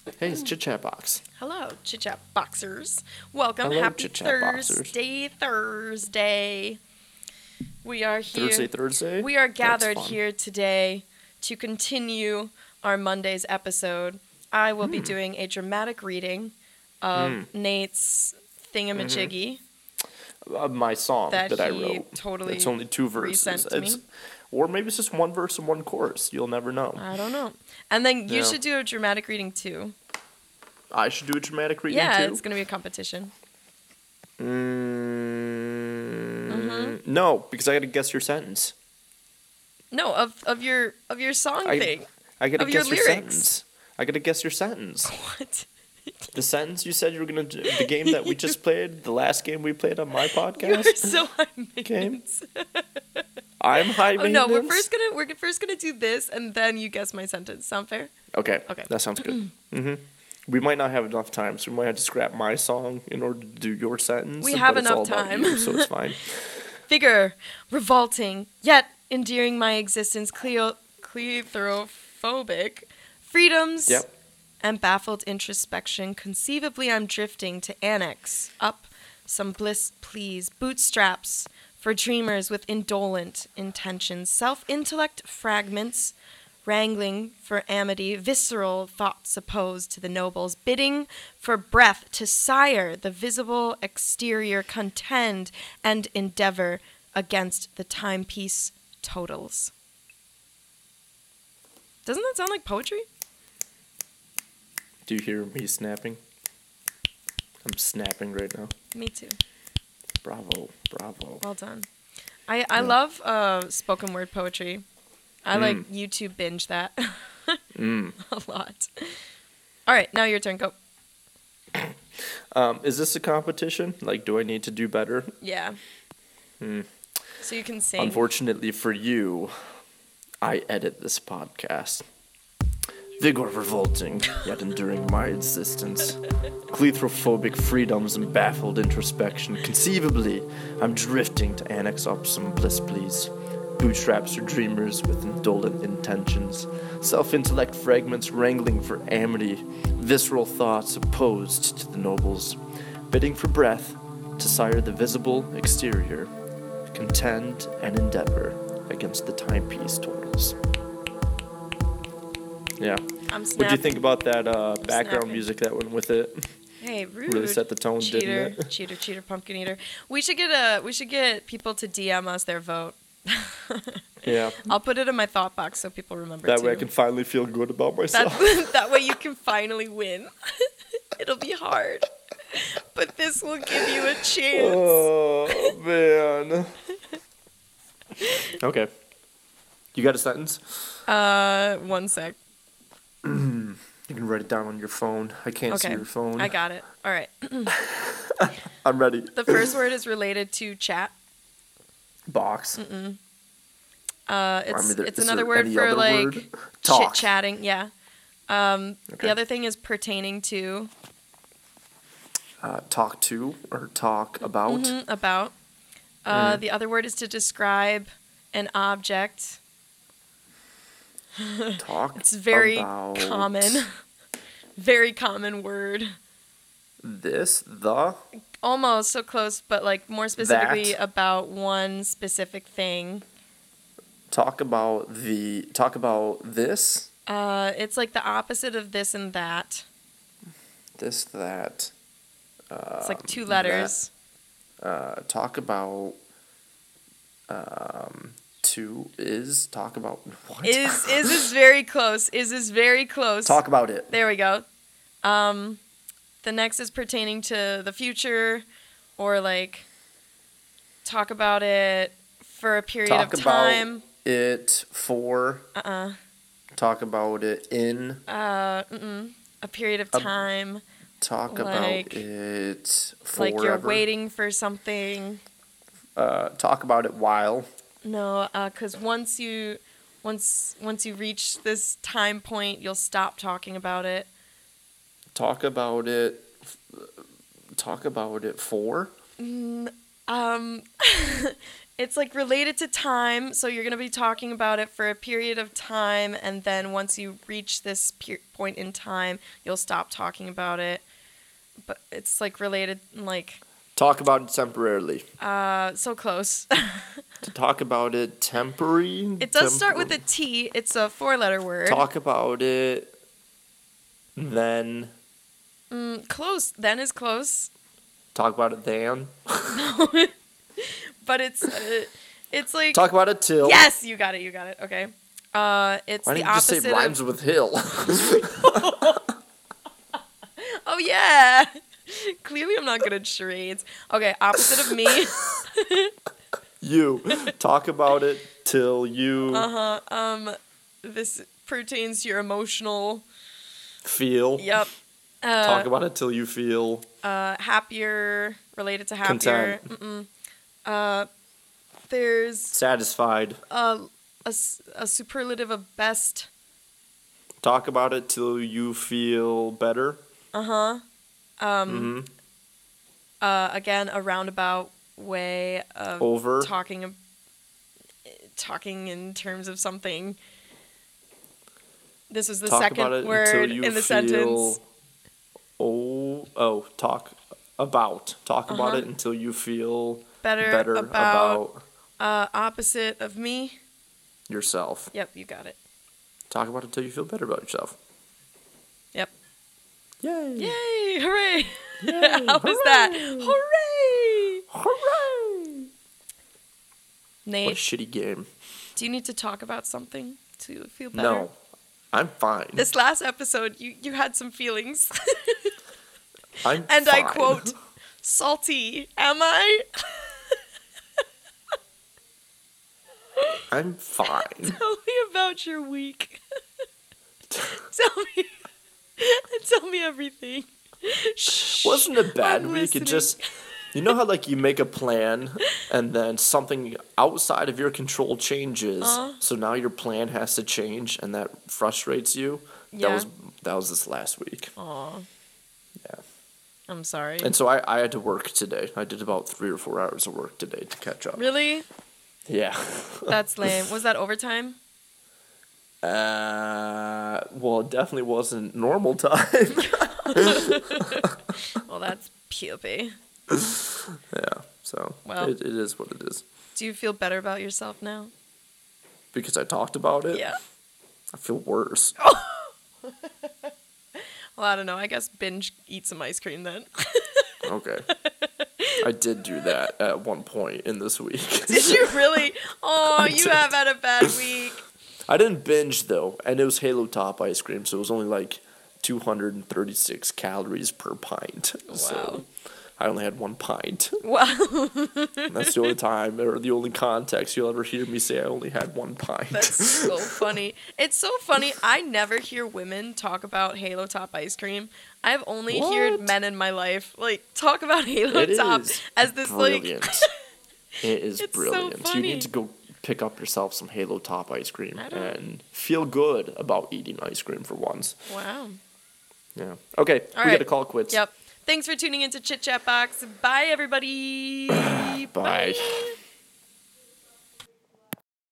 Hey, it's Chit Chat Box. Hello, Chit Chat Boxers. Welcome. Hello, Happy Chit Chat Boxers. Thursday. We are here. Thursday? We are That's gathered fun. here today to continue our Monday's episode. I will be doing a dramatic reading of Nate's thingamajiggy. My song That that I he wrote. totally It's only 2 resent verses. to me. Or maybe it's just 1 verse and 1 chorus. You'll never know. I don't know. And then you Yeah. should do a dramatic reading too. I should do a dramatic reading Yeah, too? it's going to be a competition. No, because I gotta guess your sentence. No, of your song thing. I gotta Of your guess your lyrics. sentence. I gotta guess your sentence. What? The sentence you said you were gonna do. The game that we just played, the last game we played on my podcast. You're so high maintenance. I'm high Oh no, maintenance. we're first gonna do this and then you guess my sentence. Sound fair? Okay. Okay. That sounds good. We might not have enough time, so we might have to scrap my song in order to do your sentence. We but have it's enough all about time. you, so it's fine. Figure, revolting, yet endearing my existence, cleithrophobic, freedoms, Yep. and baffled introspection. Conceivably, I'm drifting to annex up some bliss, please, bootstraps for dreamers with indolent intentions, self-intellect fragments, wrangling for amity, visceral thoughts opposed to the nobles, bidding for breath to sire the visible exterior, contend and endeavor against the timepiece totals. Doesn't that sound like poetry? Do you hear me snapping? I'm snapping right now. Me too. Bravo, bravo. Well done. I love spoken word poetry. I like YouTube binge that a lot. All right, now your turn. Go. Is this a competition? Like, do I need to do better? Yeah. So you can sing. Unfortunately for you, I edit this podcast. Vigor revolting, yet enduring my existence. Cleithrophobic freedoms and baffled introspection. Conceivably, I'm drifting to annex up some bliss, please. Bootstraps are dreamers with indolent intentions. Self-intellect fragments wrangling for amity. Visceral thoughts opposed to the nobles. Bidding for breath to sire the visible exterior. Contend and endeavor against the timepiece totals. Yeah. I'm What'd you think about that background snapping. music that went with it? Hey, rude. Really set the tone, cheater, didn't it? cheater, pumpkin eater. We should get people to DM us their vote. Yeah. I'll put it in my thought box so people remember That too. way I can finally feel good about myself. that way you can finally win. It'll be hard, but this will give you a chance. Oh, man. Okay. You got a sentence? 1 sec. You can write it down on your phone. I can't see Okay, your phone. I got it. All right. I'm ready. The first word is related to chat. Box. It's Is it's there another word any for other like word? chit Talk. chatting. Yeah. Okay. The other thing is pertaining to Talk to or talk about. about. The other word is to describe an object. Talk. It's very about common. Very common word. This, the. Almost so close, but like more specifically That. about one specific thing. Talk about this. It's like the opposite of this and that. This, that. It's like 2 letters. Talk about. To is talk about what? Is is very close. Is very close. Talk about it. There we go. The next is pertaining to the future, or like talk about it for a period Talk of about time. it for. Talk about it in. A period of time. Talk like- about it forever. Like you're waiting for something. Talk about it while. No, because once you reach this time point, you'll stop talking about it. Talk about it. Talk about it for. It's like related to time, so you're going to be talking about it for a period of time, and then once you reach this point in time, you'll stop talking about it. But it's like related, like, Talk about it temporarily. so close. To talk about it temporary. It does start with a T. It's a 4-letter word. Talk about it. Then. Close. Then is close. Talk about it then. But it's like. Talk about it till. Yes, you got it. You got it. Okay. It's Why the didn't you just opposite say rhymes of. with hill? Oh yeah. Clearly, I'm not good at charades. Okay, opposite of me. You talk about it till you This pertains to your emotional. feel. Yep. Talk about it till you feel Happier, related to happier. content. There's Satisfied. a superlative of best. Talk about it till you feel better. Again, a roundabout way of Over. talking in terms of something. This is the Talk second about it word until you in the feel. sentence. Talk about. Talk about it until you feel Better about opposite of me. yourself. Yep, you got it. Talk about it until you feel better about yourself. Yep. Yay! Yay! Hooray! Yay, How was that? Hooray! Hooray! What a Nate, shitty game. do you need to talk about something to feel better? No, I'm fine. This last episode, you had some feelings. I'm And fine. I quote, salty, am I? I'm fine. Tell me about your week. Tell me everything. Shh, Wasn't a bad I'm week. It listening. just, you know how like you make a plan and then something outside of your control changes, so now your plan has to change, and that frustrates you. Yeah. That was this last week. Aw, Yeah. I'm sorry. And so I had to work today. I did about 3 or 4 hours of work today to catch up. Really? Yeah. That's lame. Was that overtime? Well, it definitely wasn't normal time. Well, that's puppy. Yeah. So Well. it is what it is. Do you feel better about yourself now? Because I talked about it. Yeah. I feel worse. Well, I don't know. I guess binge eat some ice cream then. Okay. I did do that at one point in this week. Did you really? Oh, I you did. have had a bad week. I didn't binge though, and it was Halo Top ice cream, so it was only like 236 calories per pint. Wow. So I only had 1 pint. Wow. And that's the only time or the only context you'll ever hear me say I only had 1 pint. That's so funny. It's so funny. I never hear women talk about Halo Top ice cream. I've only heard What? men in my life like talk about Halo It Top is as this brilliant. like. It is It's so brilliant. You funny. need to go pick up yourself some Halo Top ice cream I don't- and feel good about eating ice cream for once. Wow. Yeah. Okay, All we right. gotta call it quits. Yep. Thanks for tuning into Chit Chat Box. Bye, everybody. Bye.